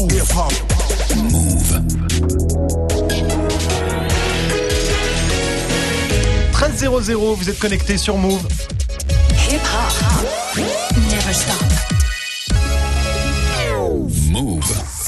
Move. 13h00, vous êtes connectés sur Move. Hip hop. Never stop. Move.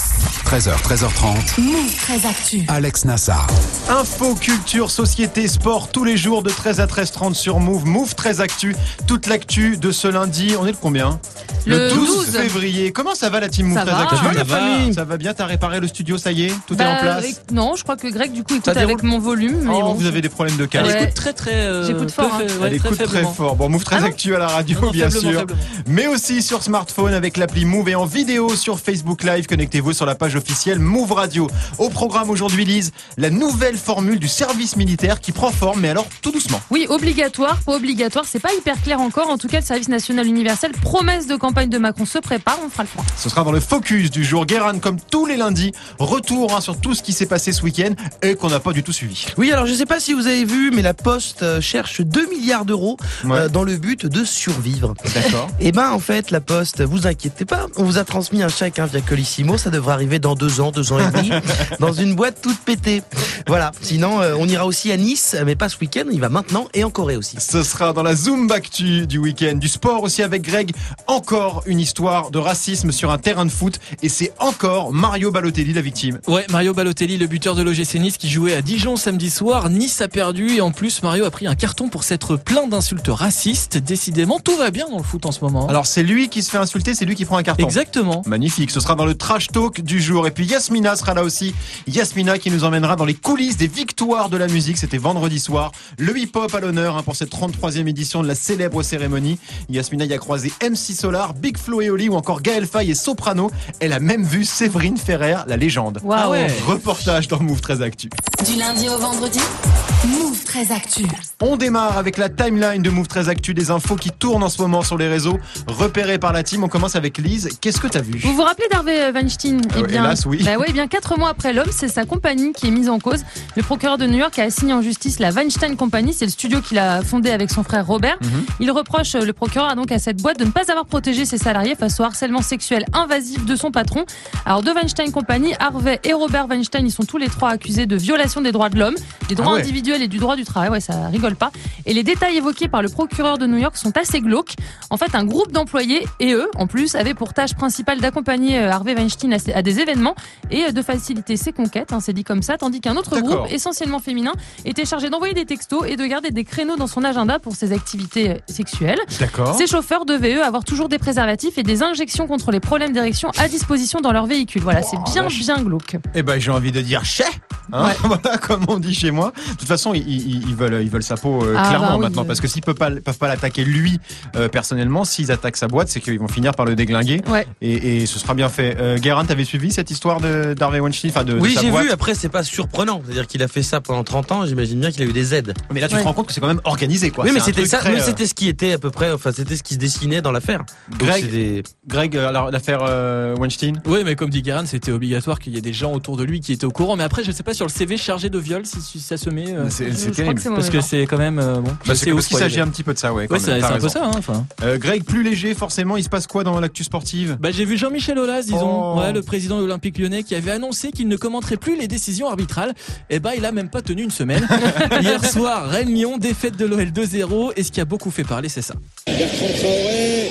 13h, 13h30. Move très actu. Alex Nassar. Info, culture, société, sport, tous les jours de 13 à 13h30 sur Move. Move très actu. Toute l'actu de ce lundi. On est le combien ? Le 12 février. Comment ça va la team Move Ça très va. actu Ça va, la famille. Ça va bien, t'as réparé le studio, ça y est ? Tout est en place ? Non, je crois que Greg, du coup, écoute Ça avec déroule mon volume. Mais Oh, bon, vous avez des problèmes de casque. Ouais. Elle écoute très. J'écoute fort, hein. Ouais, Elle écoute très faiblement. fort. Bon, Move très actu à la radio, Non, bien faiblement, sûr. faiblement. Mais aussi sur smartphone avec l'appli Move et en vidéo sur Facebook Live. Connectez-vous sur la page officielle Move Radio. Au programme aujourd'hui, Lise, la nouvelle formule du service militaire qui prend forme, mais alors tout doucement. Oui, obligatoire, pas obligatoire, c'est pas hyper clair encore. En tout cas, le service national universel, promesse de campagne de Macron se prépare, on fera le point. Ce sera dans le focus du jour. Guérin, comme tous les lundis, retour sur tout ce qui s'est passé ce week-end et qu'on n'a pas du tout suivi. Oui, alors je sais pas si vous avez vu, mais la Poste cherche 2 milliards d'euros dans le but de survivre. D'accord. Et ben en fait, la Poste, vous inquiétez pas, on vous a transmis un chèque via Colissimo, ça devrait arriver dans 2 ans et demi, dans une boîte toute pétée. Voilà, sinon on ira aussi à Nice, mais pas ce week-end, il va maintenant et en Corée aussi. Ce sera dans la Zoombactu du week-end. Du sport aussi avec Greg. Encore une histoire de racisme sur un terrain de foot. Et c'est encore Mario Balotelli la victime. Ouais, Mario Balotelli, le buteur de l'OGC Nice qui jouait à Dijon samedi soir. Nice a perdu et en plus Mario a pris un carton pour s'être plaint d'insultes racistes. Décidément, tout va bien dans le foot en ce moment. Alors c'est lui qui se fait insulter, c'est lui qui prend un carton. Exactement. Magnifique, ce sera dans le trash talk du jour. Et puis Yasmina sera là aussi. Yasmina qui nous emmènera dans les coulisses des victoires de la musique. C'était vendredi soir. Le hip-hop à l'honneur pour cette 33e édition de la célèbre cérémonie. Yasmina y a croisé MC Solar, Big Flo et Oli ou encore Gaël Faye et Soprano. Elle a même vu Séverine Ferrer, la légende. Waouh. Ah ouais. Reportage dans Move très actu. Du lundi au vendredi, Move très actu. On démarre avec la timeline de Move très actu, des infos qui tournent en ce moment sur les réseaux, repérées par la team. On commence avec Lise. Qu'est-ce que t'as vu ? Vous vous rappelez d'Harvey Weinstein ? Hélas, oui. Bah ouais, bien 4 mois après l'homme, c'est sa compagnie qui est mise en cause. Le procureur de New York a assigné en justice la Weinstein Company, c'est le studio qu'il a fondé avec son frère Robert. Il reproche, le procureur a donc à cette boîte de ne pas avoir protégé ses salariés face au harcèlement sexuel invasif de son patron. Alors de Weinstein Company, Harvey et Robert Weinstein, ils sont tous les trois accusés de violation des droits de l'homme, des droits individuels et du droit du travail. Ouais, ça rigole pas. Et les détails évoqués par le procureur de New York sont assez glauques. En fait, un groupe d'employés et eux, en plus, avaient pour tâche principale d'accompagner Harvey Weinstein à des événements et de faciliter ses conquêtes, c'est dit comme ça, tandis qu'un autre groupe, essentiellement féminin, était chargé d'envoyer des textos et de garder des créneaux dans son agenda pour ses activités sexuelles. D'accord. Ces chauffeurs devaient, eux, avoir toujours des préservatifs et des injections contre les problèmes d'érection à disposition dans leur véhicule. Voilà, c'est bien glauque. Eh ben, j'ai envie de dire chais, voilà, comme on dit chez moi. De toute façon, ils veulent sa peau clairement maintenant, parce que s'ils peuvent pas l'attaquer lui personnellement, s'ils attaquent sa boîte, c'est qu'ils vont finir par le déglinguer. Ouais. Et ce sera bien fait. Guérin, t'avais suivi cette histoire d'Harvey Weinstein, Oui, de sa j'ai boîte. vu, après c'est pas surprenant, c'est-à-dire qu'il a fait ça pendant 30 ans, j'imagine bien qu'il a eu des aides. Mais là, tu te rends compte que c'est quand même organisé, quoi. Oui, mais C'est un c'était truc ça, très, mais c'était ce qui était à peu près, enfin c'était ce qui se dessinait dans l'affaire. Donc, Greg, alors l'affaire Weinstein. Oui, mais comme dit Guérin, c'était obligatoire qu'il y ait des gens autour de lui qui étaient au courant. Mais après, je sais pas sur le CV chargé de viol si ça se met. C'est Je crois terrible. que c'est Parce que c'est quand même bon. C'est parce qu'il s'agit un petit peu de ça, ouais. Ouais, c'est un peu ça. Hein, enfin. Greg, plus léger, forcément, il se passe quoi dans l'actu sportive ? Bah, j'ai vu Jean-Michel Aulas, disons, le président de l'Olympique Lyonnais, qui avait annoncé qu'il ne commenterait plus les décisions arbitrales. Et bah, il a même pas tenu une semaine. Hier soir, Rennes-Lyon, défaite de l'OL 2-0. Et ce qui a beaucoup fait parler, c'est ça. Bertrand Traoré,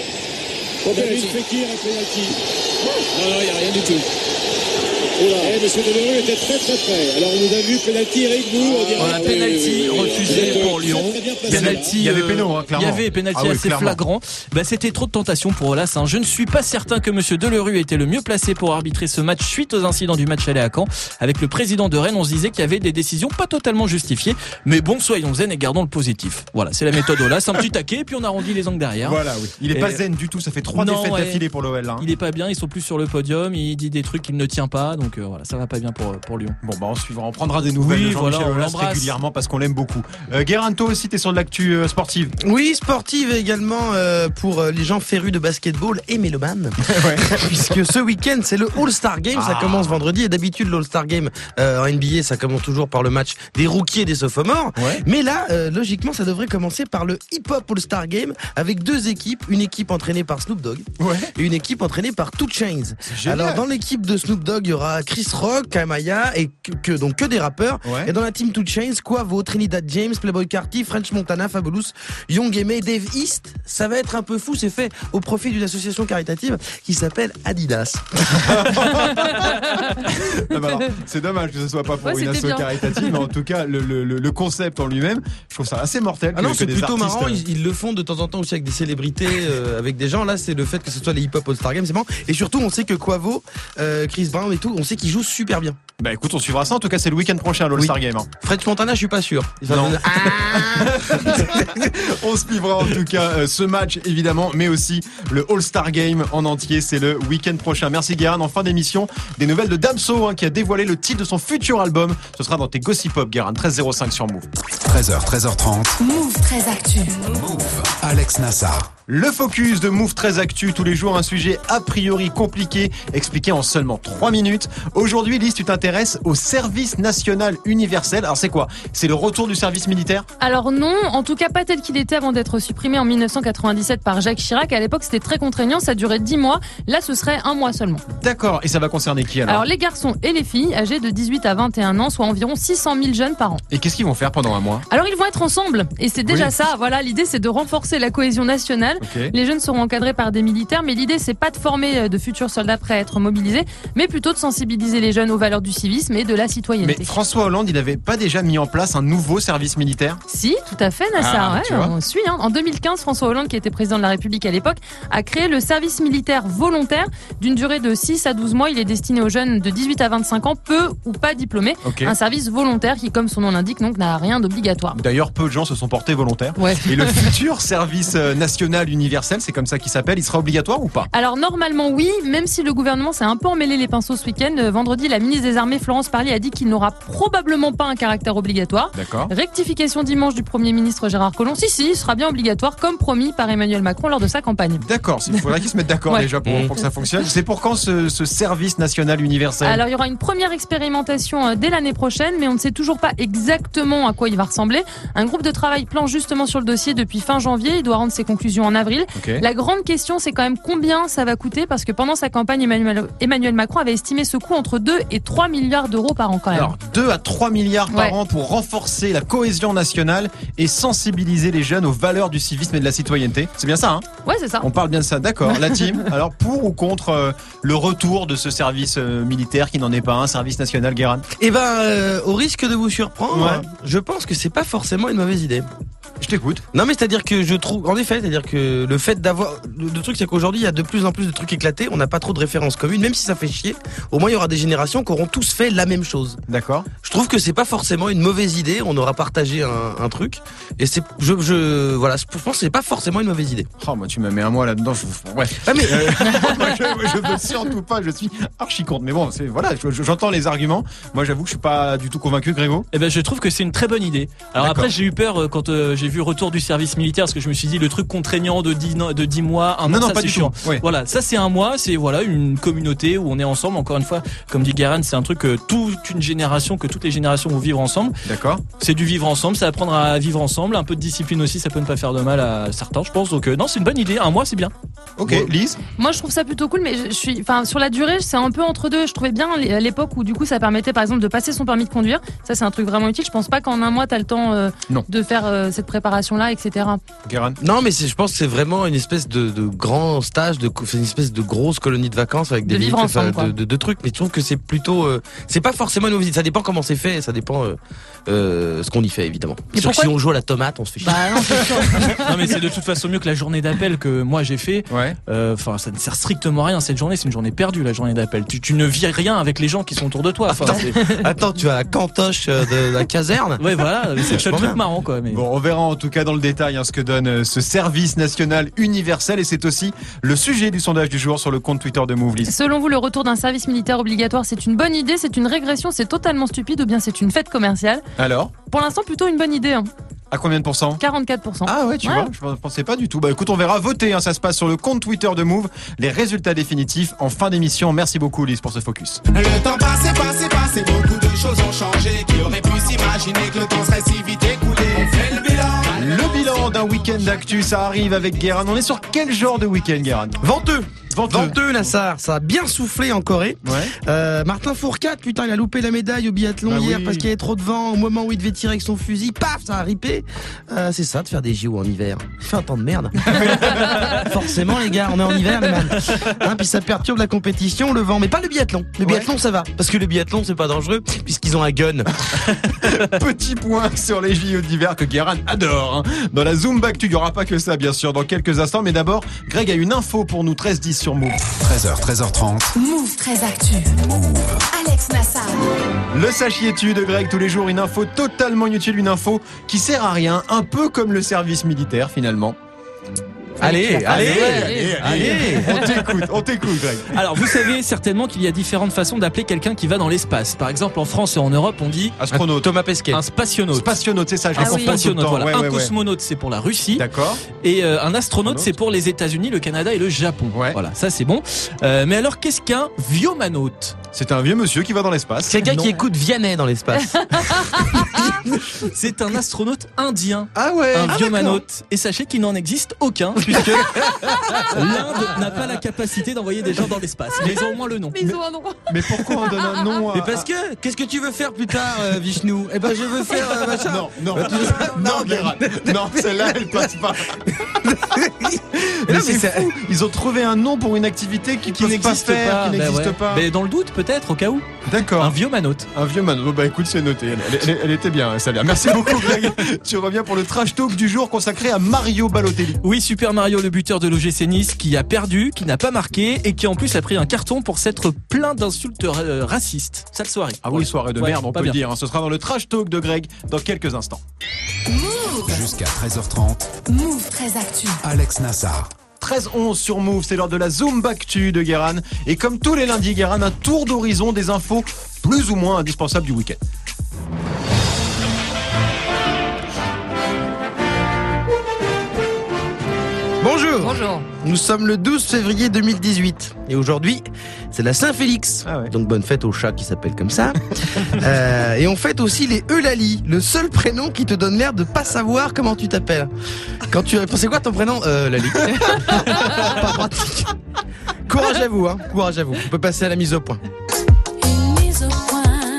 David Fekir à penalty. Non, il n'y a rien du tout. Et monsieur Delerue était très près. Alors on nous a vu penalty Eric Bou. On a penalty refusé pour Lyon. Penalty, il y avait péno, clairement. Il y avait penalty assez flagrant. Bah, c'était trop de tentation pour Aulas. Je ne suis pas certain que monsieur Delerue était le mieux placé pour arbitrer ce match suite aux incidents du match aller à Caen. Avec le président de Rennes, on se disait qu'il y avait des décisions pas totalement justifiées. Mais bon, soyons zen et gardons le positif. Voilà, c'est la méthode Aulas. Un petit taquet et puis on arrondit les angles derrière. Voilà, oui. Il est pas zen du tout. Ça fait 3 défaites d'affilée pour l'OL. Il est pas bien. Ils sont plus sur le podium. Il dit des trucs qu'il ne tient pas. donc voilà, ça va pas bien pour Lyon. Bon bah on suivra, on prendra des nouvelles Oui, de Jean-Michel voilà, on Aulas l'embrasse. régulièrement parce qu'on l'aime beaucoup. Guérin, toi aussi t'es sur de l'actu sportive. Oui, sportive également pour les gens férus de basketball et mélomanes. Ouais. Puisque ce week-end, c'est le All-Star Game. Ça commence vendredi. Et d'habitude, le All-Star Game en NBA, ça commence toujours par le match des rookies et des sophomores. Ouais. Mais là, logiquement, ça devrait commencer par le Hip-Hop All-Star Game avec deux équipes. Une équipe entraînée par Snoop Dogg Ouais. et une équipe entraînée par 2 Chainz. génial. Alors, dans l'équipe de Snoop Dogg, il y aura Chris Rock, Kamaya et donc que des rappeurs. Ouais. Et dans la team 2 Chainz, Quavo, Trinidad James, Playboi Carti, French Montana, Fabulous, Young M.A, Dave East. Ça va être un peu fou. C'est fait au profit d'une association caritative qui s'appelle Adidas. Ah bah alors, c'est dommage que ce soit pas pour Ouais, une asso c'était bien. caritative, mais en tout cas le concept en lui-même, je trouve ça assez mortel. Ah non, que c'est des plutôt artistes, marrant. Ils le font de temps en temps aussi avec des célébrités, avec des gens. Là, c'est le fait que ce soit les hip-hop All-Star Games, c'est marrant. Et surtout, on sait que Quavo, Chris Brown et tout, on sait qu'ils jouent super bien. Bah écoute, on suivra ça. En tout cas, c'est le week-end prochain l'All-Star Game. Hein. French Montana, je suis pas sûr. Il va Non. venir- On suivra en tout cas ce match évidemment, mais aussi le All-Star Game en entier. C'est le week-end prochain. Merci Guérin. En fin d'émission, des nouvelles de Damso qui a dévoilé le titre de son futur album. Ce sera dans tes Gossip Pop, Guérin. 13h05 sur Move. 13h, 13h30. Move très actu. Move. Alex Nassar. Le focus de Move 13 Actu, tous les jours un sujet a priori compliqué, expliqué en seulement 3 minutes. Aujourd'hui, Lise, tu t'intéresses au service national universel. Alors c'est quoi? C'est le retour du service militaire? Alors non, en tout cas pas tel qu'il était avant d'être supprimé en 1997 par Jacques Chirac. À l'époque, c'était très contraignant, ça durait 10 mois. Là, ce serait 1 mois seulement. D'accord, et ça va concerner qui alors? Alors les garçons et les filles âgés de 18 à 21 ans, soit environ 600 000 jeunes par an. Et qu'est-ce qu'ils vont faire pendant 1 mois? Alors ils vont être ensemble et c'est déjà Oui. ça. Voilà, l'idée c'est de renforcer la cohésion nationale. Ok. Les jeunes seront encadrés par des militaires, mais l'idée c'est pas de former de futurs soldats prêts à être mobilisés, mais plutôt de sensibiliser les jeunes aux valeurs du civisme et de la citoyenneté. Mais François Hollande, il n'avait pas déjà mis en place un nouveau service militaire? Si, tout à fait, Nassar. Ah, tu vois. On suit. En 2015, François Hollande, qui était président de la République à l'époque, a créé le service militaire volontaire d'une durée de 6 à 12 mois. Il est destiné aux jeunes de 18 à 25 ans, peu ou pas diplômés. Ok. Un service volontaire qui, comme son nom l'indique, donc n'a rien d'obligatoire. D'ailleurs, peu de gens se sont portés volontaires. Ouais. Et le futur service national universel, c'est comme ça qu'il s'appelle, il sera obligatoire ou pas? Alors normalement oui, même si le gouvernement s'est un peu emmêlé les pinceaux ce week-end. Vendredi, la ministre des Armées Florence Parly a dit qu'il n'aura probablement pas un caractère obligatoire. D'accord. Rectification dimanche du Premier ministre Gérard Collomb. Si, il sera bien obligatoire, comme promis par Emmanuel Macron lors de sa campagne. D'accord, il faudrait qu'ils se mettent d'accord Ouais. déjà pour que ça fonctionne. C'est pour quand ce service national universel? Alors il y aura une première expérimentation dès l'année prochaine, mais on ne sait toujours pas exactement à quoi il va ressembler. Un groupe de travail planche justement sur le dossier depuis fin janvier. Il doit rendre ses conclusions en avril. Ok. La grande question, c'est quand même combien ça va coûter, parce que pendant sa campagne, Emmanuel Macron avait estimé ce coût entre 2 et 3 milliards d'euros par an quand même. Alors, 2 à 3 milliards par Ouais. an pour renforcer la cohésion nationale et sensibiliser les jeunes aux valeurs du civisme et de la citoyenneté. C'est bien ça, hein? Ouais, c'est ça. On parle bien de ça, d'accord. La team, alors pour ou contre le retour de ce service militaire qui n'en est pas un, service national, Guérin? Eh ben, au risque de vous surprendre, Ouais. je pense que c'est pas forcément une mauvaise idée. Je t'écoute. Non, mais c'est-à-dire que je trouve, en effet, c'est-à-dire que le fait d'avoir, le truc, c'est qu'aujourd'hui, il y a de plus en plus de trucs éclatés, on n'a pas trop de références communes, même si ça fait chier, au moins il y aura des générations qui auront tous fait la même chose. D'accord. Je trouve que c'est pas forcément une mauvaise idée, on aura partagé un truc, et c'est, voilà, je pense que c'est pas forcément une mauvaise idée. Oh, moi, tu me mets un mois là-dedans. Ouais. Ah, mais, Moi, je veux surtout pas, je suis archi contre. Mais bon, c'est, voilà, j'entends les arguments. Moi, j'avoue que je suis pas du tout convaincu, Grégo. Eh ben, je trouve que c'est une très bonne idée. Alors D'accord. après, j'ai eu peur quand j'ai vu retour du service militaire, parce que je me suis dit le truc contraignant de 10 mois, un an, Non, ça, pas c'est du chiant. tout. Ouais. Voilà, ça c'est un mois, c'est voilà une communauté où on est ensemble. Encore une fois, comme dit Guérin, c'est un truc que toute une génération, que toutes les générations vont vivre ensemble. D'accord. C'est du vivre ensemble, c'est apprendre à vivre ensemble. Un peu de discipline aussi, ça peut ne pas faire de mal à certains, je pense. Donc non, c'est une bonne idée. Un mois, c'est bien. Ok, Ouais. Lise. Moi, je trouve ça plutôt cool, mais sur la durée, c'est un peu entre deux. Je trouvais bien l'époque où, du coup, ça permettait, par exemple, de passer son permis de conduire. Ça, c'est un truc vraiment utile. Je pense pas qu'en un mois, t'as le temps Non. de faire cette préparation-là, etc. Guérin. non, mais je pense que c'est vraiment une espèce de grand stage, c'est une espèce de grosse colonie de vacances avec des De vivre véhicules, ensemble, quoi. de trucs, mais je trouve que c'est plutôt, c'est pas forcément une mauvaise idée. Ça dépend comment c'est fait, ça dépend ce qu'on y fait évidemment. Et Sûr que pourquoi si on joue à la tomate, on se fait chier. Bah non, c'est sûr. Non mais c'est de toute façon mieux que la journée d'appel que moi j'ai fait. Ouais. Enfin, ça ne sert strictement à rien cette journée. C'est une journée perdue, la journée d'appel. Tu ne vis rien avec les gens qui sont autour de toi. Enfin, Attends, tu as la cantoche de la caserne. ouais, voilà, c'est le seul truc marrant, quoi. Mais... Bon, on verra en tout cas dans le détail ce que donne ce service national universel, et c'est aussi le sujet du sondage du jour sur le compte Twitter de Move. Selon vous, le retour d'un service militaire obligatoire, c'est une bonne idée, c'est une régression, c'est totalement stupide ou bien c'est une fête commerciale? Alors, Pour l'instant, plutôt une bonne idée. Hein. à combien de pourcents? 44%. Ah ouais, tu vois, je pensais pas du tout. Bah écoute, on verra, voter, ça se passe sur le compte Twitter de Move. Les résultats définitifs en fin d'émission. Merci beaucoup Lise pour ce focus. Le temps passé, beaucoup de choses ont changé. Qui aurait pu s'imaginer que le temps serait si vite écoulé? On fait le bilan. Le bilan d'un week-end d'actu, ça arrive avec Guérin. On est sur quel genre de week-end, Guérin? Venteux, Nassar, ça a bien soufflé en Corée. Ouais. Martin Fourcade, putain, il a loupé la médaille au biathlon hier parce qu'il y avait trop de vent. Au moment où il devait tirer avec son fusil, paf, ça a ripé. C'est ça de faire des JO en hiver. Il fait un temps de merde. Forcément, les gars, on est en hiver, les man. Puis ça perturbe la compétition, le vent, mais pas le biathlon. Le biathlon, ça va, parce que le biathlon, c'est pas dangereux puisqu'ils ont un gun. Petit point sur les JO d'hiver que Guérin adore. Dans la Zumba Actu, il n'y aura pas que ça, bien sûr, dans quelques instants. Mais d'abord, Greg a une info pour nous, 13-10 sur Move. 13h, 13h30. Move 13 Actu. Alex Nassar. Le sachiez-tu de Greg, tous les jours, une info totalement inutile, une info qui sert à rien, un peu comme le service militaire finalement. Allez. On t'écoute, Greg. Alors, vous savez certainement qu'il y a différentes façons d'appeler quelqu'un qui va dans l'espace. Par exemple, en France et en Europe, on dit Astronaute. Thomas Pesquet. un spationaute. Spationaute, c'est ça, je Ah comprends oui. tout le Spationaute, temps. voilà. Ouais, Un ouais, ouais. cosmonaute, c'est pour la Russie. D'accord. Et un astronaute, c'est pour les États-Unis, le Canada et le Japon. Ouais. Voilà, ça c'est bon. Mais alors, qu'est-ce qu'un viomanote? C'est un vieux monsieur qui va dans l'espace. C'est quelqu'un Non. qui écoute Vianney dans l'espace. C'est un astronaute indien. Ah ouais. Un viomanote. Et sachez qu'il n'en existe aucun, puisque l'Inde n'a pas la capacité d'envoyer des gens dans l'espace. Mais ils ont au moins le nom. Mais ils ont un nom. Mais pourquoi on donne un nom à... Mais parce que, qu'est-ce que tu veux faire plus tard, Vishnu? Eh ben, je veux faire machin. Non, Guérin. Non, celle-là, elle passe pas. Mais c'est fou. Ils ont trouvé un nom pour une activité qui n'existe pas. Qui n'existe pas. Mais dans le doute, peut-être, au cas où. D'accord. Un viomanote. Un vieux man. Bah écoute, c'est noté. Elle était bien, celle-là. Merci beaucoup, Greg. Tu reviens pour le trash talk du jour consacré à Mario Balotelli. Oui, Super Mario, le buteur de l'OGC Nice, qui a perdu, qui n'a pas marqué et qui en plus a pris un carton pour s'être plein d'insultes racistes. Sale soirée. Ah oui, soirée de Ouais, merde, on pas peut le bien. dire. Ce sera dans le trash talk de Greg dans quelques instants. Jusqu'à 13h30. Move 13 Actu. Alex Nassar. 13-11 sur Move, c'est l'heure de la Zumba Actu de Guérin. Et comme tous les lundis, Guérin, un tour d'horizon des infos plus ou moins indispensables du week-end. Bonjour. Nous sommes le 12 février 2018 et aujourd'hui c'est la Saint-Félix. Ah ouais. Donc bonne fête au chat qui s'appelle comme ça. Et on fête aussi les Eulalie, le seul prénom qui te donne l'air de pas savoir comment tu t'appelles. Quand tu réponds, c'est quoi ton prénom? Lali. Pas pratique. Courage à vous, courage à vous. On peut passer à la mise au point. Une mise au point,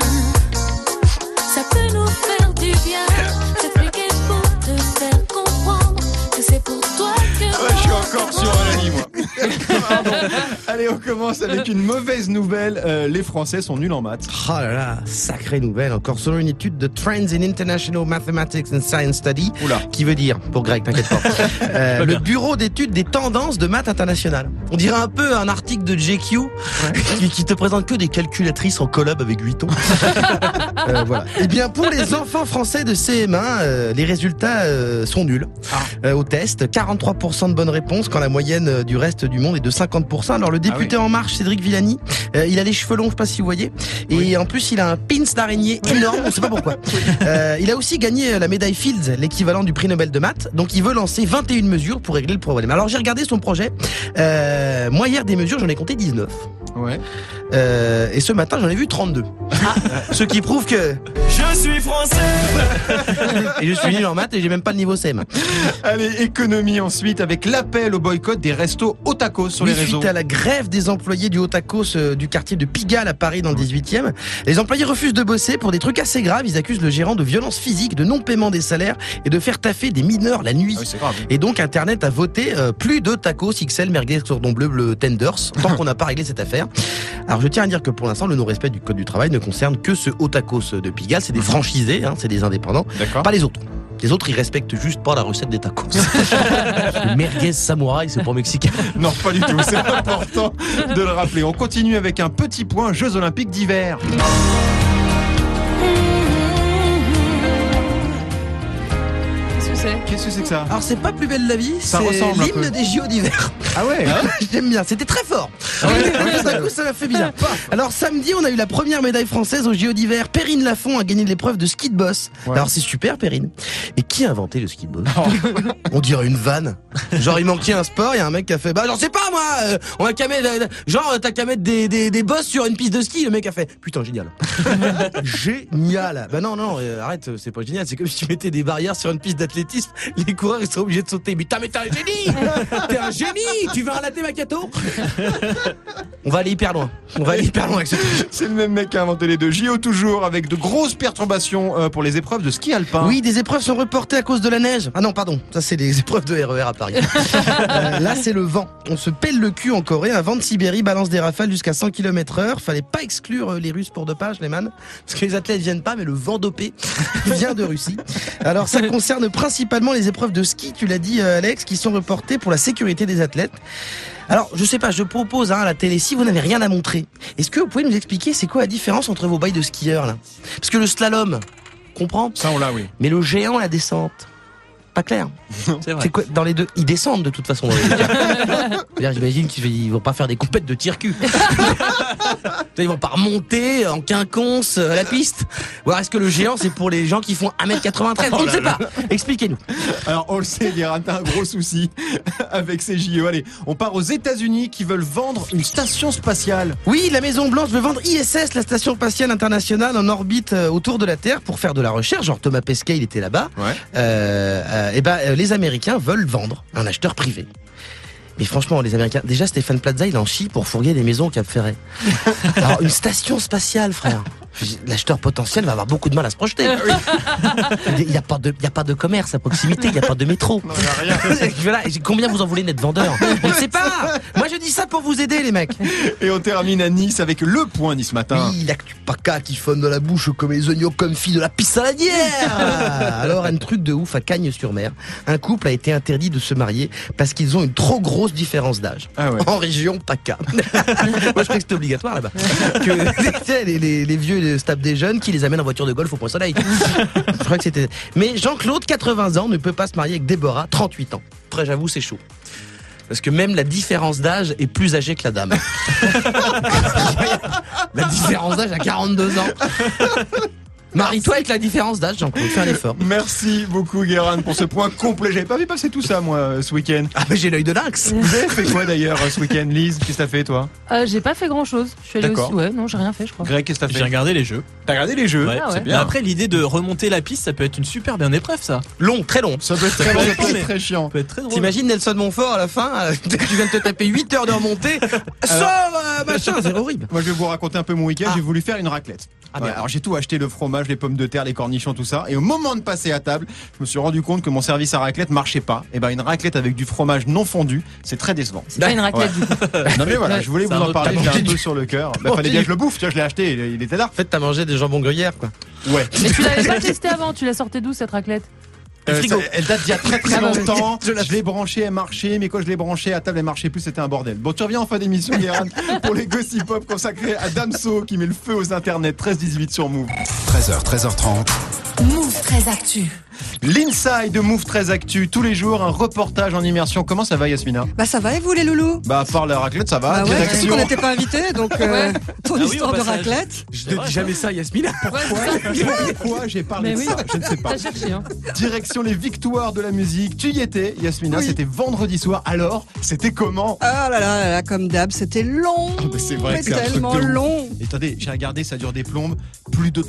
ça peut nous faire du bien. T'expliquer pour te faire comprendre que c'est pour toi que Je suis encore sur Alani, moi. Pardon. Allez, on commence avec une mauvaise nouvelle. Les Français sont nuls en maths. Oh là là, sacrée nouvelle encore. Selon une étude de Trends in International Mathematics and Science Study, Oula. qui veut dire, pour Greg, t'inquiète pas, le bureau d'études des tendances de maths internationales. On dirait un peu un article de JQ qui te présente que des calculatrices en collab avec 8 ans. Voilà. Eh bien, pour les enfants français de CM1, les résultats sont nuls. Au test, 43% de bonnes réponses quand la moyenne du reste du monde est de 50%. Alors le député En Marche, Cédric Villani, il a les cheveux longs, je sais pas si vous voyez, et en plus il a un pins d'araignée énorme, on sait pas pourquoi. Il a aussi gagné la médaille Fields, l'équivalent du prix Nobel de maths, donc il veut lancer 21 mesures pour régler le problème. Alors j'ai regardé son projet, moi hier des mesures j'en ai compté 19. Ouais. Et ce matin j'en ai vu 32. Ce qui prouve que Je suis français. et je suis nul en maths et j'ai même pas le niveau CM. Allez, économie ensuite avec l'appel au boycott des restos au tacos sur les réseaux. Suite à la grève des employés du Haut-Tacos du quartier de Pigalle à Paris dans le 18e, les employés refusent de bosser pour des trucs assez graves. Ils accusent le gérant de violence physique, de non-paiement des salaires et de faire taffer des mineurs la nuit. Ah oui, c'est grave. Et donc Internet a voté plus de tacos XL merguez cordon bleu bleu tenders tant qu'on n'a pas réglé cette affaire. Alors je tiens à dire que pour l'instant le non-respect du code du travail ne concerne que ce Haut-Tacos de Pigalle, c'est des franchisés, c'est des indépendants, D'accord. pas les autres. Les autres, ils respectent juste pas la recette des tacos. Le merguez samouraï, c'est pour mexicain. Non, pas du tout. C'est important de le rappeler. On continue avec un petit point Jeux Olympiques d'hiver. Qu'est-ce que c'est que ça? Alors c'est pas Plus belle la vie, Ça c'est ressemble un peu. l'hymne des JO d'hiver. Ah ouais. J'aime bien, c'était très fort. D'un coup, ça m'a fait bizarre. Alors samedi, on a eu la première médaille française aux JO d'hiver. Perrine Lafont a gagné l'épreuve de ski de boss. Ouais. Alors c'est super, Perrine. Et qui a inventé le ski de boss? On dirait une vanne. Genre il manquait un sport, il y a un mec qui a fait bah j'en sais pas moi. On va qu'à mettre genre t'as qu'à mettre des bosses sur une piste de ski. Le mec a fait putain génial. Génial. Bah non arrête, c'est pas génial. C'est comme si tu mettais des barrières sur une piste d'athlétisme. Les coureurs ils seraient obligés de sauter. Mais t'es un génie. T'es un génie. Tu veux un latte macchiato? On va aller hyper loin. Avec ce truc. C'est le même mec qui a inventé les deux. JO toujours avec de grosses perturbations pour les épreuves de ski alpin. Oui, des épreuves sont reportées à cause de la neige. Ah non, pardon, ça c'est des épreuves de RER à Paris. Là, c'est le vent. On se pèle le cul en Corée. Un vent de Sibérie balance des rafales jusqu'à 100 km/h. Fallait pas exclure les Russes pour dopage, les man. Parce que les athlètes viennent pas, mais le vent dopé vient de Russie. Alors, ça concerne principalement les épreuves de ski, tu l'as dit, Alex, qui sont reportées pour la sécurité des athlètes. Alors, je sais pas, je propose à la télé, si vous n'avez rien à montrer, est-ce que vous pouvez nous expliquer c'est quoi la différence entre vos bails de skieurs, là? Parce que le slalom, comprends? Ça, on l'a, oui. Mais le géant, la descente, pas clair. C'est vrai. C'est quoi, dans les deux, ils descendent de toute façon. J'imagine qu'ils vont pas faire des compètes de tir-cul. Ils vont pas remonter en quinconce à la piste. Ou alors est-ce que le géant c'est pour les gens qui font 1m93? On ne sait pas. Expliquez-nous. Alors, on le sait, Guérin, t'as un gros souci avec ces JO. Allez, on part aux États-Unis qui veulent vendre une station spatiale. Oui, la Maison Blanche veut vendre ISS, la station spatiale internationale en orbite autour de la Terre pour faire de la recherche. Genre Thomas Pesquet, il était là-bas. Ouais. Les Américains veulent vendre un acheteur privé. Mais franchement, les Américains, déjà Stéphane Plaza, il en chie pour fourguer des maisons au Cap Ferret. Alors une station spatiale, frère. L'acheteur potentiel va avoir beaucoup de mal à se projeter. Il n'y a pas de commerce à proximité, il n'y a pas de métro. Non, y a rien. Voilà, combien vous en voulez d'être vendeur? Je ne sais pas. Moi je dis ça pour vous aider les mecs. Et on termine à Nice avec le point Nice matin. Oui, l'actu PACA qui fonne dans la bouche comme les oignons confits de la pisse saladière. Alors un truc de ouf à Cagnes-sur-Mer. Un couple a été interdit de se marier parce qu'ils ont une trop grosse différence d'âge. Ah ouais. En région PACA. Moi je crois que c'était obligatoire là-bas. Que les vieux se tapent des jeunes qui les amènent en voiture de golf au Point Soleil. Je crois que c'était. Mais Jean-Claude, 80 ans, ne peut pas se marier avec Déborah, 38 ans. Après j'avoue c'est chaud. Parce que même la différence d'âge est plus âgée que la dame. La différence d'âge à 42 ans. Marie-toi avec la différence d'âge, Jean-Claude, fais un effort. Merci beaucoup, Guérin, pour ce point complet. J'avais pas vu passer tout ça, moi, ce week-end. Ah, mais j'ai l'œil de lynx. Vous avez fait quoi d'ailleurs ce week-end, Lise? Qu'est-ce que t'as fait, toi? J'ai pas fait grand chose. Je suis allée D'accord. aussi. Ouais, non, j'ai rien fait, je crois. Greg, qu'est-ce que t'as J'ai fait? regardé les jeux. T'as regardé les jeux? Ouais, Ah ouais. c'est bien. Après, l'idée de remonter la piste, ça peut être une super bonne épreuve, ça. Long, très long. Ça peut être très, peut très, être très, mais- très chiant. Ça peut être très drôle. T'imagines Nelson Montfort à la fin, tu viens de te taper 8 heures de remontée, machin, c'est horrible. Moi, je vais vous raconter un peu mon week-end. Ah. J'ai voulu faire une raclette. Ah, Ouais, bien. alors j'ai tout acheté, le fromage, les pommes de terre, les cornichons, tout ça. Et au moment de passer à table, je me suis rendu compte que mon service à raclette marchait pas. Et ben une raclette avec du fromage non fondu, c'est très décevant. C'est pas une raclette du coup. Non mais voilà, je voulais vous C'est un en autre parler, temps. j'ai un peu sur le cœur. Bah, fallait bien que je le bouffe, tu vois, je l'ai acheté, il était là. En fait, t'as mangé des jambons gruyère, quoi. Ouais. Mais tu l'avais pas testé avant, tu l'as sorti d'où cette raclette? frigo. Elle date d'il y a très très Ah bah, longtemps. Je l'ai branchée, elle marchait, mais quand je l'ai branchée à table, elle marchait plus, c'était un bordel. Bon, tu reviens en fin d'émission, Guérin, pour les Gossip Pop consacrés à Damso qui met le feu aux internets. 13-18 sur Move. 13h, 13h30. Move 13 Actu. L'inside de Move 13 Actu, tous les jours, un reportage en immersion. Comment ça va, Yasmina? Bah ça va et vous les loulous? Bah, à part la raclette, ça va. Bah ouais, tu sais Direction. qu'on n'était pas invités, donc ton Ah oui, histoire au de passage. raclette. Je ne dis jamais ça, Yasmina. Pourquoi j'ai parlé Mais de oui. ça? Je ne sais pas. T'as cherché, hein. Direction les victoires de la musique. Tu y étais, Yasmina, Oui. c'était vendredi soir. Alors, c'était comment? Ah là là là là, comme d'hab, c'était long. bah, c'est vrai mais que c'est un truc tellement de ouf. long. Et attendez, j'ai regardé, ça dure des plombes. Plus de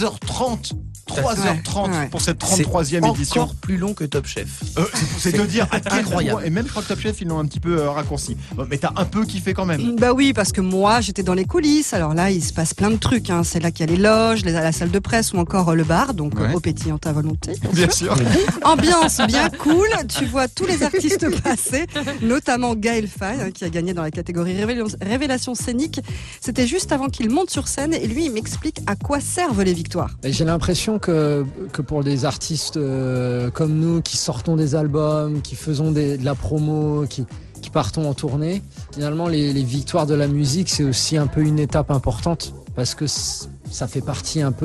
3h30. 3h30 Ouais. pour cette 33e édition. Encore plus long que Top Chef. C'est de dire à quel incroyable. point- et même je crois que Top Chef ils l'ont un petit peu raccourci. Bon, mais t'as un peu kiffé quand même. Bah oui, parce que moi, j'étais dans les coulisses. Alors là, il se passe plein de trucs. Hein. C'est là qu'il y a les loges, la salle de presse ou encore le bar, donc Ouais. au pétillant à volonté. Bien sûr. Ambiance bien cool. Tu vois tous les artistes passer, notamment Gaël Faye, hein, qui a gagné dans la catégorie révélation scénique. C'était juste avant qu'il monte sur scène et lui, il m'explique à quoi servent les victoires. J'ai l'impression l'impression que pour des artistes comme nous, qui sortons des albums, qui faisons de la promo, qui partons en tournée, finalement les victoires de la musique, c'est aussi un peu une étape importante parce que ça fait partie un peu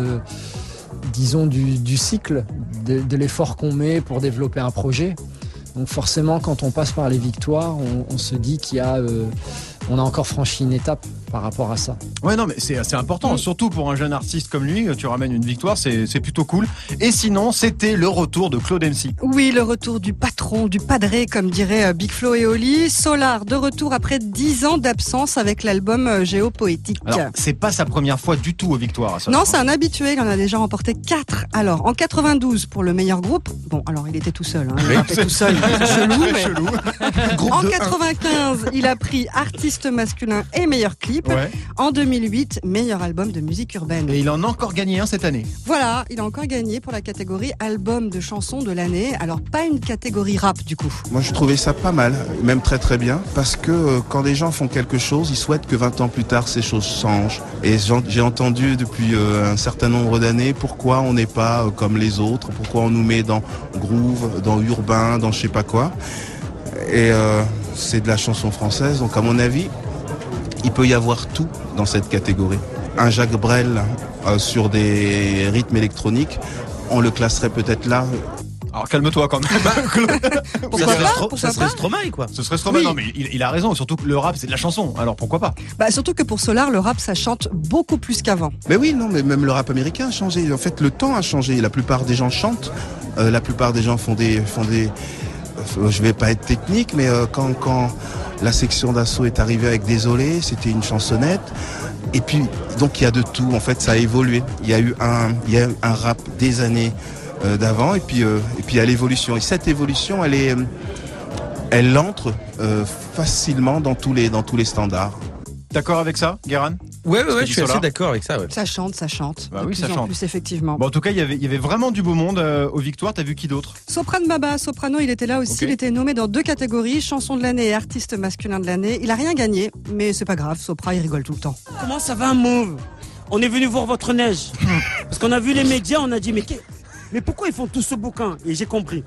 disons du cycle de l'effort qu'on met pour développer un projet. Donc forcément, quand on passe par les victoires, on se dit on a encore franchi une étape par rapport à ça. Ouais, non, mais c'est assez important, surtout pour un jeune artiste comme lui. Tu ramènes une victoire, c'est plutôt cool. Et sinon, c'était le retour de Claude MC. Oui, le retour du patron, du padré, comme dirait Big Flo et Oli. Solar, de retour après 10 ans d'absence avec l'album Géopoétique. Alors, c'est pas sa première fois du tout aux victoires. Non, c'est un habitué, il en a déjà remporté 4. Alors, en 92, pour le meilleur groupe, bon, alors il était tout seul, hein, il était tout seul, chelou, mais... chelou. En 95, il a pris artiste masculin et meilleur clip. Ouais. En 2008, meilleur album de musique urbaine. Et il en a encore gagné un cette année. Voilà, il a encore gagné pour la catégorie album de chansons de l'année. Alors, pas une catégorie rap, du coup. Moi, je trouvais ça pas mal, même très très bien, parce que quand des gens font quelque chose, ils souhaitent que 20 ans plus tard, ces choses changent. Et j'ai entendu depuis un certain nombre d'années pourquoi on n'est pas comme les autres, pourquoi on nous met dans groove, dans urbain, dans je sais pas quoi. Et c'est de la chanson française, donc à mon avis, il peut y avoir tout dans cette catégorie. Un Jacques Brel sur des rythmes électroniques, on le classerait peut-être là. Alors calme-toi quand même. Ça serait Stromae, quoi. Ce serait Stromae, oui. Non mais il a raison, surtout que le rap c'est de la chanson, alors pourquoi pas. Surtout que pour Solar, le rap ça chante beaucoup plus qu'avant. Mais oui, non, mais même le rap américain a changé. En fait, le temps a changé. La plupart des gens chantent, la plupart des gens font des je vais pas être technique, mais quand la section d'assaut est arrivée avec Désolé, c'était une chansonnette. Et puis, donc il y a de tout. En fait, ça a évolué. Il y a eu un rap des années d'avant, et puis il y a l'évolution. Et cette évolution, elle entre facilement dans tous les standards. D'accord avec ça, Guéran? Ouais, je suis assez d'accord avec ça. Ouais. Ça chante. Bah de oui, plus ça en chante. plus, effectivement. Bon, en tout cas, il y avait vraiment du beau monde aux victoires. T'as vu qui d'autre? Soprano Baba, Soprano, il était là aussi. Okay. Il était nommé dans 2 catégories, chanson de l'année et artiste masculin de l'année. Il a rien gagné, mais c'est pas grave. Sopra, il rigole tout le temps. Comment ça va, Mauve? On est venu voir votre neige. Parce qu'on a vu les médias, on a dit mais pourquoi ils font tout ce bouquin? Et j'ai compris.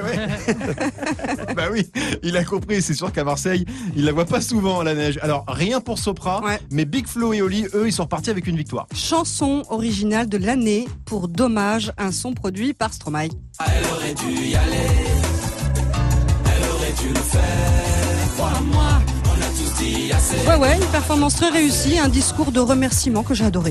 Bah oui, il a compris. C'est sûr qu'à Marseille, il la voit pas souvent la neige. Alors rien pour Sopra, mais Big Flo et Oli, eux, ils sont repartis avec une victoire. Chanson originale de l'année pour Dommage, un son produit par Stromae. Elle aurait dû y aller, elle aurait dû le faire. Crois-moi, on a tous dit assez. Ouais, une performance très réussie, un discours de remerciement que j'ai adoré.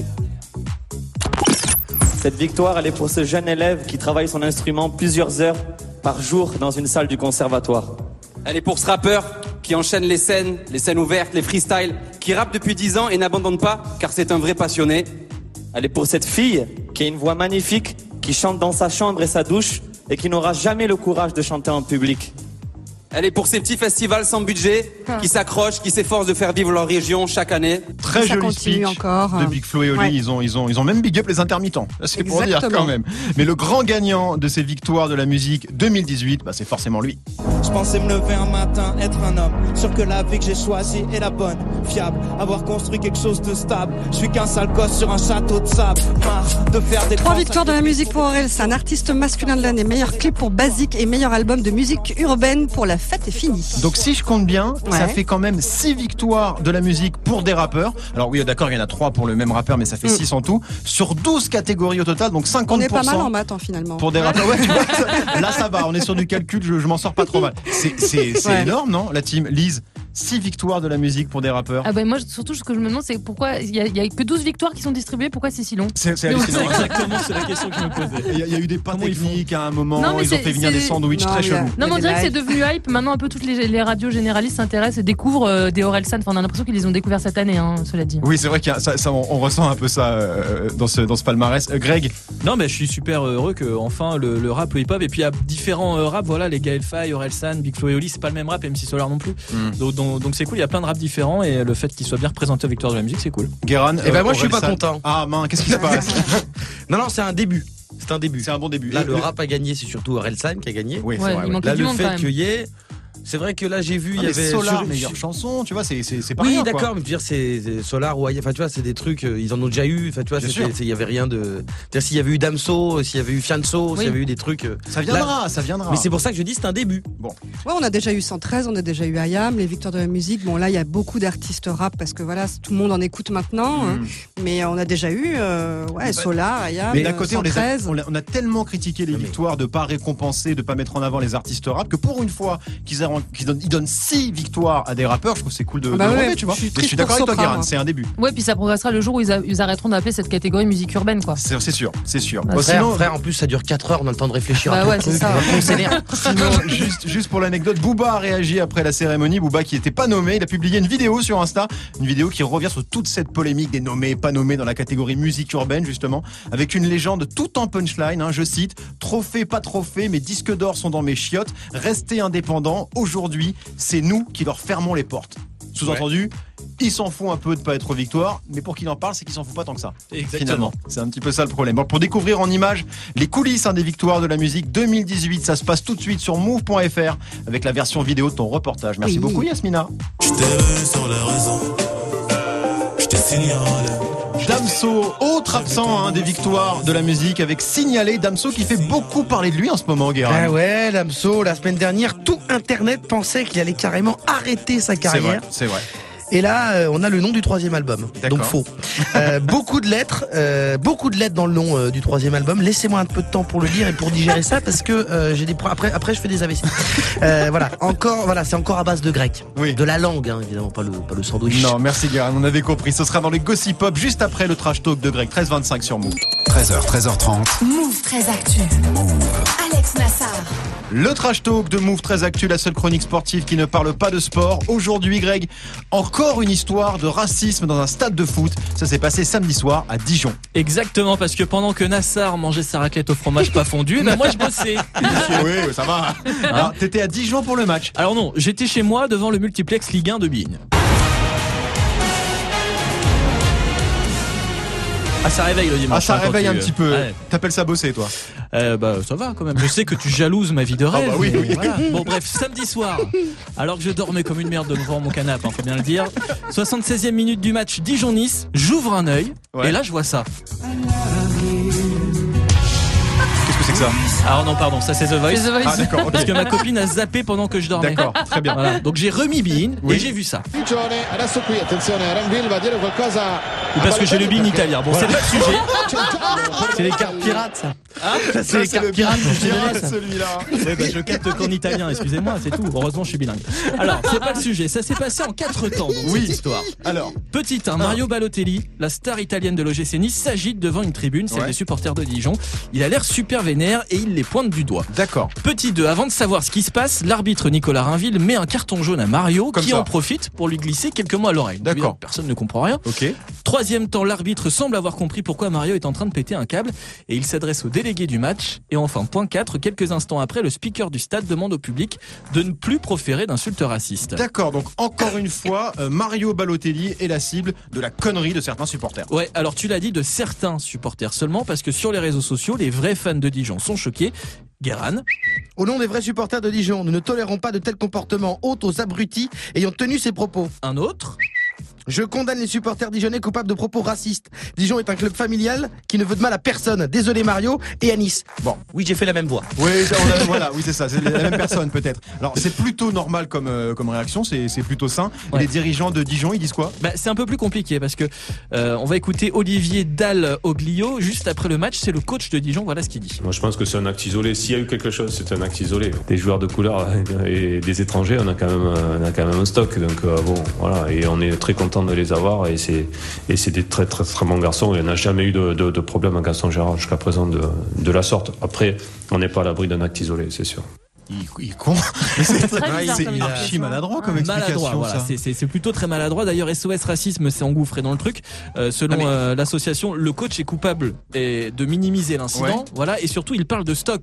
Cette victoire, elle est pour ce jeune élève qui travaille son instrument plusieurs heures par jour dans une salle du conservatoire. Elle est pour ce rappeur qui enchaîne les scènes ouvertes, les freestyles, qui rappe depuis 10 ans et n'abandonne pas car c'est un vrai passionné. Elle est pour cette fille qui a une voix magnifique, qui chante dans sa chambre et sa douche et qui n'aura jamais le courage de chanter en public. Elle est pour ces petits festivals sans budget, qui s'accrochent, qui s'efforcent de faire vivre leur région chaque année. Très joli speech encore. de Big Flo et Oli. Ils ont même big up les intermittents. C'est pour dire quand même. Mais le grand gagnant de ces victoires de la musique 2018, c'est forcément lui. Je pensais me lever un matin, être un homme, sûr que la vie que j'ai choisie est la bonne, fiable, avoir construit quelque chose de stable. Je suis qu'un sale gosse sur un château de sable, marre de faire des 3 victoires de la musique pour Orelsan, artiste masculin de l'année, meilleur clip pour Basique et meilleur album de musique urbaine pour La Fête est finie. Donc si je compte bien, ça fait quand même 6 victoires de la musique pour des rappeurs. Alors oui, d'accord, il y en a 3 pour le même rappeur, mais ça fait 6 en tout. Sur 12 catégories au total, donc 50%. On est pas mal en maths finalement. Pour des rappeurs, ouais, tu vois, là ça va, on est sur du calcul, je m'en sors pas trop mal. C'est énorme, non, la team? Lise, 6 victoires de la musique pour des rappeurs. Ah moi, surtout, ce que je me demande, c'est pourquoi il y a que 12 victoires qui sont distribuées, pourquoi c'est si long? C'est hallucinant. Exactement, c'est la question que je me posais. Il y a eu des pains techniques à un moment, non, ils ont fait venir des sandwichs très chelous. Non, mais on dirait que c'est devenu hype. Maintenant, un peu toutes les radios généralistes s'intéressent et découvrent des Orelsan. Enfin, on a l'impression qu'ils les ont découverts cette année, cela dit. Oui, c'est vrai qu'on ressent un peu ça dans ce palmarès. Greg? Non, mais je suis super heureux que enfin le rap, le hip-hop, et puis il y a différents rap, voilà, les Gaël Faye, Orelsan, Big Flo et Oli, c'est pas le même rap, MC Solar non plus. Donc c'est cool, il y a plein de rap différents et le fait qu'ils soient bien représentés aux victoires de la musique, c'est cool. Guéran, moi je suis pas content. Ah mince, qu'est-ce qui se passe? Non, c'est un début. C'est un bon début. C'est un bon début. Là, le rap a gagné, c'est surtout Orelsan qui a gagné. Oui, c'est vrai. Là, le fait qu'il y ait, C'est vrai que là j'ai vu, il y mais avait Solar, meilleure chanson, tu vois, c'est pas rien. Oui, d'accord, quoi. mais je veux dire, c'est Solar ou enfin tu vois, c'est des trucs, ils en ont déjà eu. Enfin tu vois, il y avait rien de. C'est-à-dire s'il y avait eu Damso, s'il y avait eu Fianso, s'il y avait eu des trucs. Ça viendra, ça viendra. Mais c'est pour ça que je dis c'est un début. Bon. Ouais, on a déjà eu 113, on a déjà eu IAM, les victoires de la musique. Bon là, il y a beaucoup d'artistes rap parce que voilà, tout le monde en écoute maintenant. Mais on a déjà eu Solar, IAM, mais d'un côté, 113. on a tellement critiqué les victoires de pas récompenser, de pas mettre en avant les artistes rap que pour une fois qu'ils donnent 6 victoires à des rappeurs, je trouve que c'est cool de relever, tu vois. Je suis d'accord avec toi, Guérin, c'est un début. Ouais, puis ça progressera le jour où ils arrêteront d'appeler cette catégorie musique urbaine, quoi. C'est sûr. Bah, Frère, en plus ça dure 4 heures, on a le temps de réfléchir à tout le truc. C'est ça. On s'énerve. Sinon, juste pour l'anecdote, Booba a réagi après la cérémonie. Booba qui n'était pas nommé, il a publié une vidéo sur Insta, une vidéo qui revient sur toute cette polémique des nommés et pas nommés dans la catégorie musique urbaine justement, avec une légende tout en punchline, je cite: trophée pas trophée, mes disques d'or sont dans mes chiottes, restez indépendants, aujourd'hui c'est nous qui leur fermons les portes. Sous-entendu, il s'en fout un peu de pas être aux victoires, mais pour qu'il en parle, c'est qu'il s'en fout pas tant que ça. Exactement. Finalement, c'est un petit peu ça le problème. Bon, pour découvrir en images les coulisses des victoires de la musique 2018, ça se passe tout de suite sur move.fr avec la version vidéo de ton reportage. Merci beaucoup Yasmina. Je t'ai vu sur les réseaux, je t'ai signalé. Damso, autre absent des victoires de la musique, avec Signalé. Damso qui fait beaucoup parler de lui en ce moment, Guérin. Ah ouais, Damso, la semaine dernière, tout Internet pensait qu'il allait carrément arrêter sa carrière. C'est vrai. Et là, on a le nom du 3e album. Donc faux. Beaucoup de lettres dans le nom du 3e album. Laissez-moi un peu de temps pour le lire et pour digérer ça parce que j'ai des après je fais des AVC. C'est encore à base de grec. Oui. De la langue, évidemment, pas le sandwich. Non, merci Guérin, on avait compris. Ce sera dans les Gossip Pop juste après le trash talk de Greg. 13h25 sur Move. 13h30. Move très actu. Alex Nassar. Le trash talk de Move très actu, la seule chronique sportive qui ne parle pas de sport. Aujourd'hui, Greg, encore une histoire de racisme dans un stade de foot. Ça s'est passé samedi soir à Dijon. Exactement, parce que pendant que Nassar mangeait sa raclette au fromage pas fondu, moi je bossais. Oui, ça va. Alors, t'étais à Dijon pour le match? Alors non, j'étais chez moi devant le multiplex Ligue 1 de Bigne. Ah, ça réveille le dimanche. Ah, ça réveille un petit peu. Ouais. T'appelles ça bosser, toi? Ça va quand même. Je sais que tu jalouses ma vie de rêve. Ah bah oui. Voilà. Bon, bref, samedi soir, alors que je dormais comme une merde devant mon canapé, faut bien le dire. 76e minute du match Dijon-Nice, j'ouvre un œil et là je vois ça. Qu'est-ce que c'est que ça? Alors non, pardon, ça c'est The Voice. Ah d'accord, okay. Parce que ma copine a zappé pendant que je dormais. D'accord, très bien. Voilà. Donc j'ai remis Bean et j'ai vu ça. Adesso qui, attenzione, Ranville va dire qualcosa. Parce que j'ai le Bean italien. Bon, c'est pas le sujet. C'est les cartes pirates, ça. C'est les cartes pirates, celui-là. Je capte qu'en italien, excusez-moi, c'est tout. Heureusement, je suis bilingue. Alors, c'est pas le sujet. Ça s'est passé en 4 temps, donc, cette histoire. Alors, petit 1, Mario Balotelli, la star italienne de l'OGC Nice, s'agite devant une tribune, celle des supporters de Dijon. Il a l'air super vénère et il les pointe du doigt. D'accord. Petit 2, avant de savoir ce qui se passe, l'arbitre Nicolas Rainville met un carton jaune à Mario qui en profite pour lui glisser quelques mots à l'oreille. D'accord. Personne ne comprend rien. Ok. 3e temps, l'arbitre semble avoir compris pourquoi Mario est en train de péter un câble et il s'adresse au délégué du match. Et enfin, point 4, quelques instants après, le speaker du stade demande au public de ne plus proférer d'insultes racistes. D'accord, donc encore une fois, Mario Balotelli est la cible de la connerie de certains supporters. Ouais, alors tu l'as dit, de certains supporters seulement, parce que sur les réseaux sociaux, les vrais fans de Dijon sont choqués. Guérin. Au nom des vrais supporters de Dijon, nous ne tolérons pas de tels comportements hôtes aux abrutis ayant tenu ces propos. Un autre. Je condamne les supporters dijonnais coupables de propos racistes. Dijon est un club familial qui ne veut de mal à personne. Désolé Mario et à Nice. Bon, oui, j'ai fait la même voix. Oui, voilà, oui c'est ça, c'est la même personne peut-être. Alors c'est plutôt normal comme réaction, c'est plutôt sain. Ouais. Les dirigeants de Dijon, ils disent quoi? C'est un peu plus compliqué parce que on va écouter Olivier Dal-Oglio juste après le match. C'est le coach de Dijon. Voilà ce qu'il dit. Moi, je pense que c'est un acte isolé. S'il y a eu quelque chose, c'est un acte isolé. Des joueurs de couleur et des étrangers, on a quand même un stock. Donc bon, voilà, et on est très content de les avoir et c'est des très très très bons garçons et on n'a jamais eu de problème à Gaston Gérard jusqu'à présent de la sorte. Après, on n'est pas à l'abri d'un acte isolé, c'est sûr. Il est con. C'est archi maladroit comme explication. Maladroit, voilà. C'est plutôt très maladroit. D'ailleurs, SOS Racisme s'est engouffré dans le truc. Selon l'association, le coach est coupable de minimiser l'incident. Ouais. Voilà. Et surtout, il parle de stock.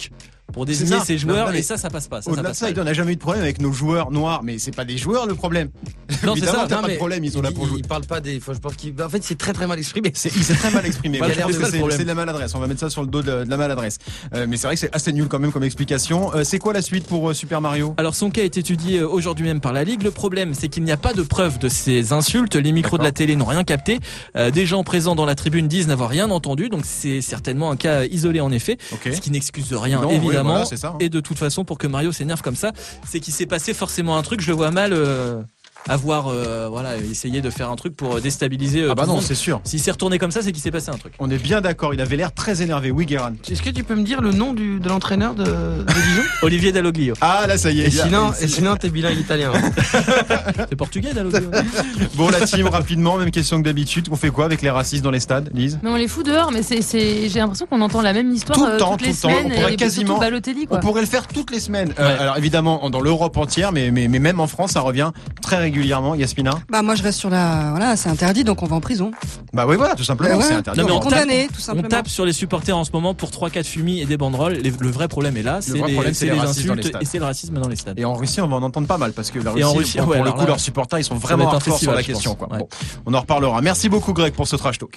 pour C'est désigner ça. ses joueurs, Non, mais et ça passe pas. Ça Au-delà de passe ça, pas. on n'a jamais eu de problème avec nos joueurs noirs, mais c'est pas des joueurs le problème. Non, c'est Évidemment, ça. t'as Non, pas de mais problème, ils sont là pour jouer. Il parle pas des. Je pense qu'il. En fait, c'est très mal exprimé. Il s'est très mal exprimé. Voilà, Je pense c'est que ça le problème. c'est de la maladresse. On va mettre ça sur le dos de la maladresse. Mais c'est vrai que c'est assez nul quand même comme explication. C'est quoi la suite pour Super Mario? Alors son cas est étudié aujourd'hui même par la Ligue. Le problème, c'est qu'il n'y a pas de preuve de ces insultes. Les micros de la télé n'ont rien capté. Des gens présents dans la tribune disent n'avoir rien entendu. Donc c'est certainement un cas isolé en effet. Ce qui n'excuse rien Non, oui, évidemment. voilà, c'est ça, hein. Et de toute façon, pour que Mario s'énerve comme ça, c'est qu'il s'est passé forcément un truc. Je le vois mal. Avoir essayé de faire un truc pour déstabiliser Ah bah tout le non, monde. c'est sûr. S'il s'est retourné comme ça, c'est qu'il s'est passé un truc. On est bien d'accord, il avait l'air très énervé. Oui, Guérin. Est-ce que tu peux me dire le nom de l'entraîneur de Dijon? Olivier Dalloglio. Ah là, ça y est. Et sinon, t'es bilingue italien. C'est portugais Dalloglio. Bon, la team, rapidement, même question que d'habitude. On fait quoi avec les racistes dans les stades, Lise? Mais on les fout dehors, mais j'ai l'impression qu'on entend la même histoire Tout le temps, toutes les tout le temps. semaines. On pourrait et quasiment. surtout Balotelli, quoi. On pourrait le faire toutes les semaines. Alors évidemment, dans l'Europe entière, mais même en France, ça revient très régulièrement. Yasmina? Bah moi je reste sur la voilà, c'est interdit donc on va en prison. Bah oui, voilà, tout simplement, Ouais, c'est ouais. interdit. Non, mais On on tape- condamné, tout simplement. On tape sur les supporters en ce moment pour 3-4 fumis et des banderoles. Le vrai problème est là, c'est vrai problème, c'est les les racistes dans les insultes stades. et c'est le racisme dans les stades. Et en Russie, on va en entendre pas mal parce que la Et en Russie, Russie, pour ouais, le alors coup, là, leurs supporters, ils sont ça va vraiment être un hardcore sur festival, la je question. pense. Quoi. Ouais. Bon, on en reparlera. Merci beaucoup, Greg, pour ce trash talk.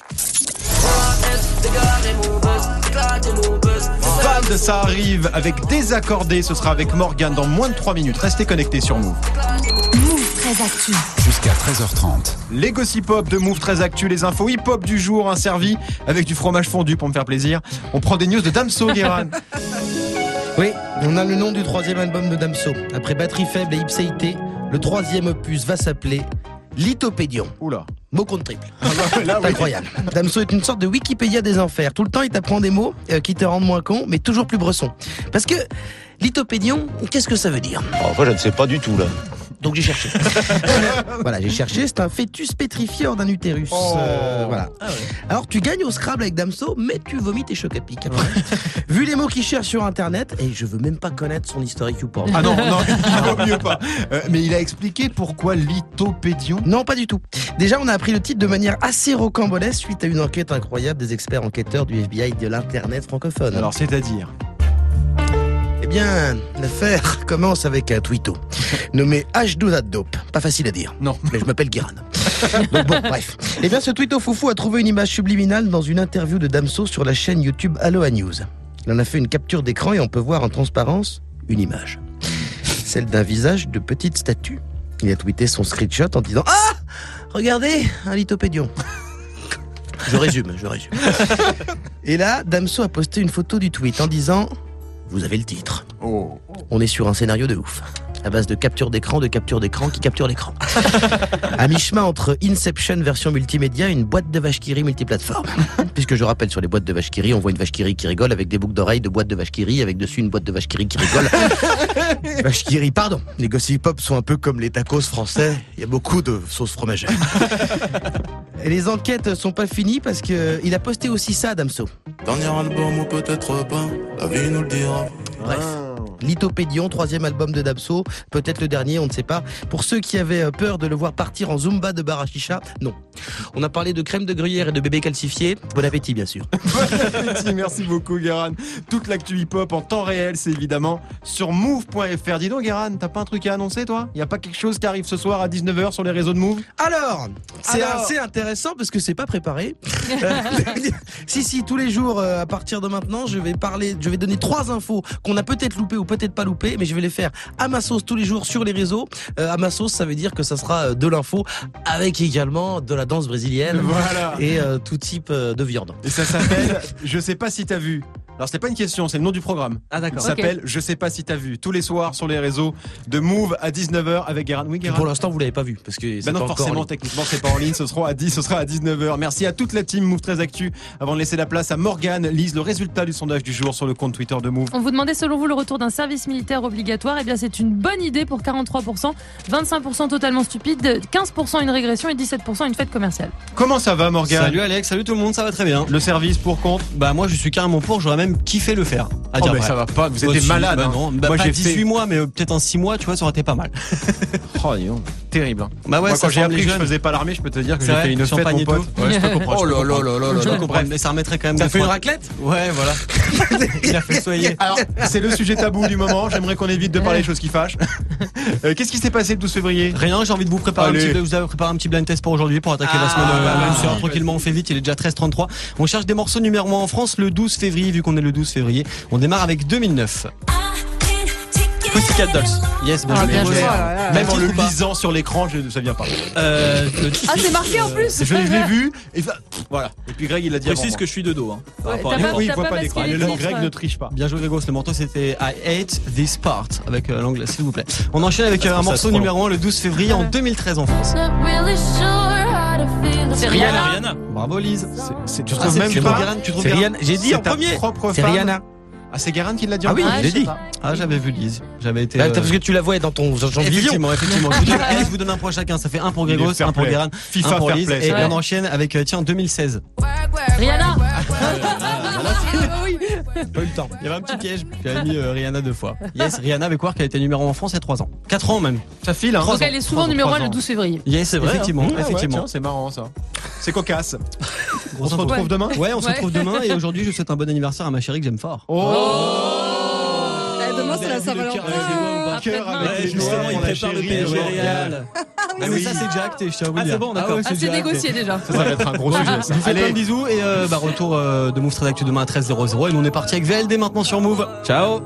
Vald, ça arrive avec Désaccordé. Ce sera avec Morgane dans moins de 3 minutes. Restez connectés sur Move. Move très actu. Jusqu'à 13h30. Les gossip hop de Move très actu, les infos hip hop du jour, servis avec du fromage fondu pour me faire plaisir. On prend des news de Damso, Guérin. Oui, on a le nom du 3e album de Damso. Après Batterie faible et Ipséité, le 3e opus va s'appeler Lithopédion. Oula. Mot contre triple. Là, C'est oui. incroyable. Damso est une sorte de Wikipédia des enfers. Tout le temps, il t'apprend des mots qui te rendent moins con, mais toujours plus bresson. Parce que lithopédion, qu'est-ce que ça veut dire? Enfin, je ne sais pas du tout, là. Donc j'ai cherché. Voilà, j'ai cherché. C'est un fœtus pétrifié hors d'un utérus. Voilà. Alors tu gagnes au Scrabble avec Damso, mais tu vomis tes chocs à pic. Après. Vu les mots qu'il cherche sur Internet, et je veux même pas connaître son historique ou pas. Ah non, il vaut mieux pas. Mais il a expliqué pourquoi lithopédion? Non, pas du tout. Déjà, on a appris le titre de manière assez rocambolesque suite à une enquête incroyable des experts enquêteurs du FBI de l'Internet francophone. Alors, c'est-à-dire? Eh bien, l'affaire commence avec un tweeto nommé H12 Dope. Pas facile à dire. Non. Mais je m'appelle Guérin. Donc bon, bref. Eh bien, ce tweeto foufou a trouvé une image subliminale dans une interview de Damso sur la chaîne YouTube Aloha News. Il en a fait une capture d'écran et on peut voir en transparence une image. Celle d'un visage de petite statue. Il a tweeté son screenshot en disant « Ah, regardez, un lithopédion !» Je résume. Et là, Damso a posté une photo du tweet en disant « Vous avez le titre. Oh. On est sur un scénario de ouf. À base de capture d'écran qui capture l'écran. À mi-chemin entre Inception version multimédia et une boîte de vache qui rit multiplateforme. Puisque je rappelle, sur les boîtes de vache qui rit, on voit une vache qui rit qui rigole avec des boucles d'oreilles de boîte de vache qui rit avec dessus une boîte de vache qui rit qui rigole. Vache qui rit, pardon. Les gossip pop sont un peu comme les tacos français. Il y a beaucoup de sauce fromagère. Et les enquêtes sont pas finies parce que il a posté aussi ça, Damso. Dernier album ou peut-être pas, la vie nous le dira. Bref. Lithopédion, 3e album de Damso, peut-être le dernier, on ne sait pas. Pour ceux qui avaient peur de le voir partir en Zumba de bar à chicha, non. On a parlé de crème de gruyère et de bébé calcifié. Bon appétit, bien sûr. Bon appétit, merci beaucoup, Guérin. Toute l'actu hip-hop en temps réel, c'est évidemment sur move.fr. Dis donc, Guérin, t'as pas un truc à annoncer, toi? Y a pas quelque chose qui arrive ce soir à 19h sur les réseaux de Move? Alors, c'est assez intéressant parce que c'est pas préparé. Si, tous les jours, à partir de maintenant, je vais donner 3 infos qu'on a peut-être loupées ou peut-être pas loupées, mais je vais les faire à ma sauce tous les jours sur les réseaux. À ma sauce, ça veut dire que ça sera de l'info avec également de la danse brésilienne. Voilà. Et tout type de viande. Et ça s'appelle Je sais pas si t'as vu. Alors c'est pas une question, c'est le nom du programme. Ah d'accord. Ça s'appelle Je sais pas si t'as vu. Tous les soirs sur les réseaux de Move à 19h avec Guérin. Oui, Guérin. Pour l'instant, vous l'avez pas vu parce que c'est Ben non, pas encore en forcément, ligne. techniquement, c'est pas en ligne. Ce sera à 19h. Merci à toute la team Move très actu. Avant de laisser la place à Morgane, Lise, le résultat du sondage du jour sur le compte Twitter de Move. On vous demandait selon vous le retour d'un service militaire obligatoire. Eh bien, c'est une bonne idée pour 43%, 25% totalement stupide, 15% une régression et 17% une fête commerciale. Comment ça va, Morgane? Salut Alex, salut tout le monde, ça va très bien. Le service pour compte? Bah moi je suis carrément pour, j'aurais même kiffé le faire. À dire mais vrai. ça va pas, vous Bah, étiez si, malade. bah hein. non, Moi pas j'ai 18 fait. mois, mais peut-être en 6 mois, tu vois, ça aurait été pas mal. Oh, dis donc. terrible. Bah ouais, moi, ça quand j'ai forme appris les que je jeunes. faisais pas l'armée, je peux te dire que C'est j'ai vrai, fait une fête, champagne mon et pote. tout. Ouais, je peux comprendre. Oh là là là là Je là, peux comprendre. mais ça remettrait quand même. Ça des fait une fois. raclette Ouais, voilà. Il a fait soyer. Alors, c'est le sujet tabou du moment. J'aimerais qu'on évite de parler des choses qui fâchent. Qu'est-ce qui s'est passé le 12 février? Rien, j'ai envie de vous préparer vous avez préparé un petit blind test pour aujourd'hui pour attaquer la semaine. Tranquillement, on fait vite, il est déjà 13h33. On cherche des morceaux numéro 1 en France le 12 février, vu qu'on est le 12 février. On démarre avec 2009. Pussycat Dolls. Yes, bien joué. Même en le lisant sur l'écran, ça vient pas. c'est marqué en plus. Je l'ai vu. Et voilà. Et puis Greg, il a dit. Précise que je suis de dos. Hein, oui, il voit pas l'écran. Greg ne triche pas. Bien joué, Grégos. Le morceau, c'était I Hate This Part avec l'anglais, s'il vous plaît. On enchaîne avec un morceau numéro 1 le 12 février en 2013 en France. C'est Rihanna. Bravo, Lise. Tu trouves même pas. C'est Rihanna. J'ai dit en premier. C'est Rihanna. Ah, c'est Guérin qui l'a dit. Ah oui, je l'ai dit. Ah, j'avais vu Lise. J'avais été. Parce que tu la voyais dans ton vision. Effectivement. Je vous donne un point chacun. Ça fait un pour Grégos, un pour Guérin, un pour Lise. Et on enchaîne avec, 2016. Rihanna. Pas eu le temps. Il y avait un petit piège. J'avais mis Rihanna 2 fois. Yes, Rihanna avec Work, elle a été numéro 1 en France il y a 3 ans. 4 ans même. Ça file, hein. Donc elle est souvent numéro 1 le 12 février. Yes, c'est vrai. Effectivement. Tiens, c'est marrant ça. C'est cocasse. On se retrouve demain. Ouais, on se retrouve demain. Et aujourd'hui, je souhaite un bon anniversaire à ma chérie que j'aime fort. Demain, c'est la Saint-Valentin. Justement, il prépare le PSG Real. Mais ça, c'est déjà acté, je tiens à vous dire. C'est bon, d'accord. C'est négocié déjà. Ça va être un gros sujet. Je vous fais plein de bisous et retour de Move Trade Actu demain à 13h00. Et nous, on est parti avec VLD maintenant sur Move. Ciao.